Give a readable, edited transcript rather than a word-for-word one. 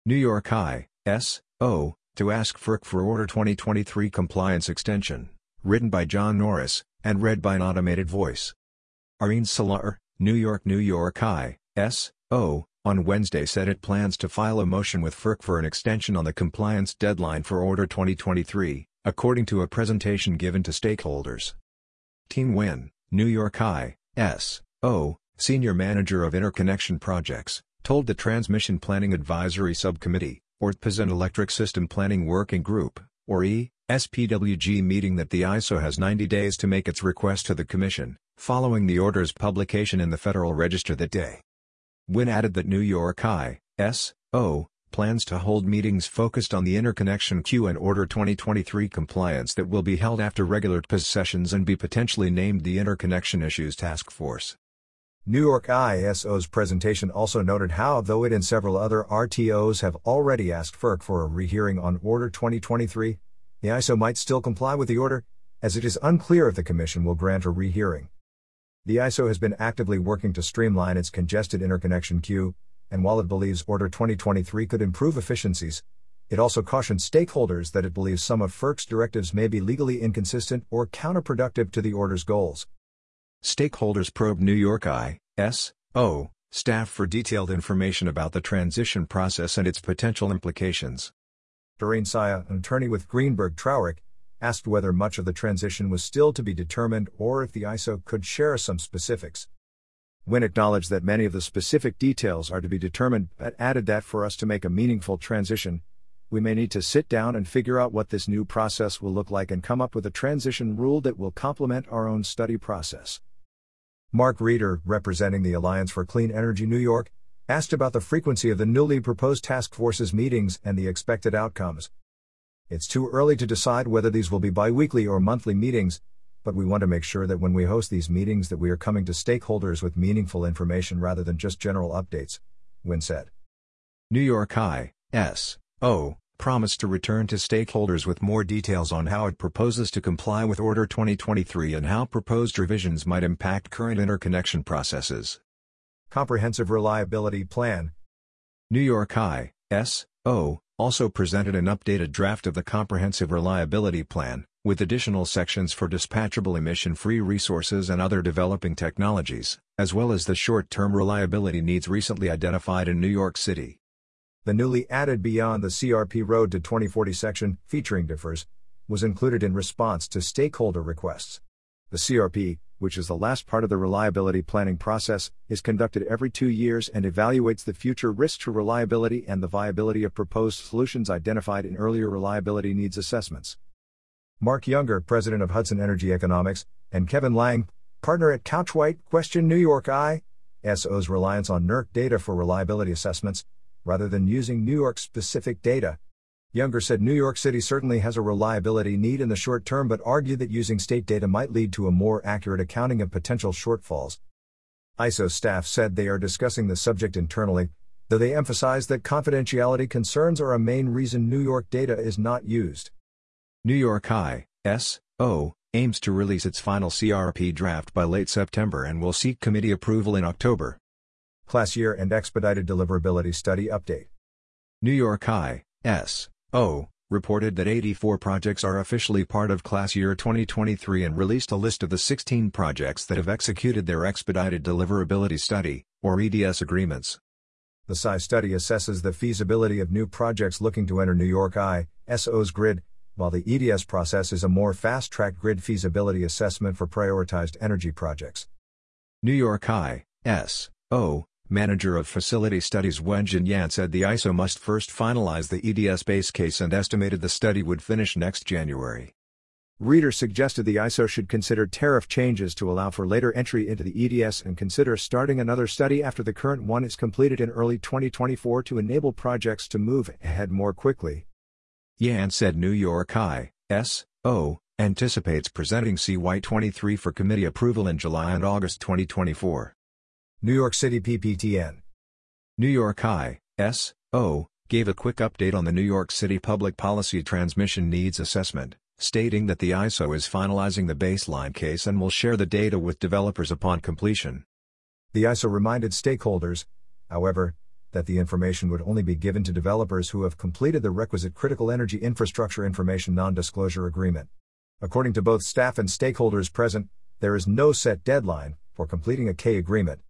New York I.S.O., to ask FERC for Order 2023 compliance extension, written by John Norris, and read by an automated voice. Irene Salar, New York I.S.O., on Wednesday said it plans to file a motion with FERC for an extension on the compliance deadline for Order 2023, according to a presentation given to stakeholders. Teen Nguyen, New York I.S.O., Senior Manager of Interconnection Projects, told the Transmission Planning Advisory Subcommittee, or TPAS and Electric System Planning Working Group, or ESPWG meeting that the ISO has 90 days to make its request to the Commission, following the order's publication in the Federal Register that day. Nguyen added that New York I.S.O. plans to hold meetings focused on the interconnection queue and Order 2023 compliance that will be held after regular TPAS sessions and be potentially named the Interconnection Issues Task Force. New York ISO's presentation also noted how, though it and several other RTOs have already asked FERC for a rehearing on Order 2023, the ISO might still comply with the order, as it is unclear if the Commission will grant a rehearing. The ISO has been actively working to streamline its congested interconnection queue, and while it believes Order 2023 could improve efficiencies, it also cautioned stakeholders that it believes some of FERC's directives may be legally inconsistent or counterproductive to the order's goals. Stakeholders probed New York I.S.O. staff for detailed information about the transition process and its potential implications. Doreen Saya, an attorney with Greenberg Traurig, asked whether much of the transition was still to be determined or if the ISO could share some specifics. Nguyen acknowledged that many of the specific details are to be determined, but added that for us to make a meaningful transition, we may need to sit down and figure out what this new process will look like and come up with a transition rule that will complement our own study process. Mark Reeder, representing the Alliance for Clean Energy New York, asked about the frequency of the newly proposed task force's meetings and the expected outcomes. It's too early to decide whether these will be bi-weekly or monthly meetings, but we want to make sure that when we host these meetings that we are coming to stakeholders with meaningful information rather than just general updates, Nguyen said. New York I.S.O. promised to return to stakeholders with more details on how it proposes to comply with Order 2023 and how proposed revisions might impact current interconnection processes. Comprehensive Reliability Plan. New York I.S.O. also presented an updated draft of the Comprehensive Reliability Plan, with additional sections for dispatchable emission-free resources and other developing technologies, as well as the short-term reliability needs recently identified in New York City. The newly added Beyond the CRP Road to 2040 section, featuring differs, was included in response to stakeholder requests. The CRP, which is the last part of the reliability planning process, is conducted every 2 years and evaluates the future risks to reliability and the viability of proposed solutions identified in earlier reliability needs assessments. Mark Younger, president of Hudson Energy Economics, and Kevin Lang, partner at Couchwhite, questioned New York I.S.O.'s reliance on NERC data for reliability assessments, rather than using New York-specific data. Younger said New York City certainly has a reliability need in the short term but argued that using state data might lead to a more accurate accounting of potential shortfalls. ISO staff said they are discussing the subject internally, though they emphasized that confidentiality concerns are a main reason New York data is not used. New York I.S.O. aims to release its final CRP draft by late September and will seek committee approval in October. Class Year and Expedited Deliverability Study Update. New York I.S.O. reported that 84 projects are officially part of Class Year 2023 and released a list of the 16 projects that have executed their Expedited Deliverability Study, or EDS agreements. The SI study assesses the feasibility of new projects looking to enter New York I.S.O.'s grid, while the EDS process is a more fast-tracked grid feasibility assessment for prioritized energy projects. New York I.S.O. Manager of Facility Studies Wenjin Yan said the ISO must first finalize the EDS base case and estimated the study would finish next January. Reeder suggested the ISO should consider tariff changes to allow for later entry into the EDS and consider starting another study after the current one is completed in early 2024 to enable projects to move ahead more quickly. Yan said New York I.S.O. anticipates presenting CY23 for committee approval in July and August 2024. New York City PPTN. New York I.S.O. gave a quick update on the New York City Public Policy Transmission Needs Assessment, stating that the ISO is finalizing the baseline case and will share the data with developers upon completion. The ISO reminded stakeholders, however, that the information would only be given to developers who have completed the requisite Critical Energy Infrastructure Information Non-Disclosure Agreement. According to both staff and stakeholders present, there is no set deadline for completing a K agreement,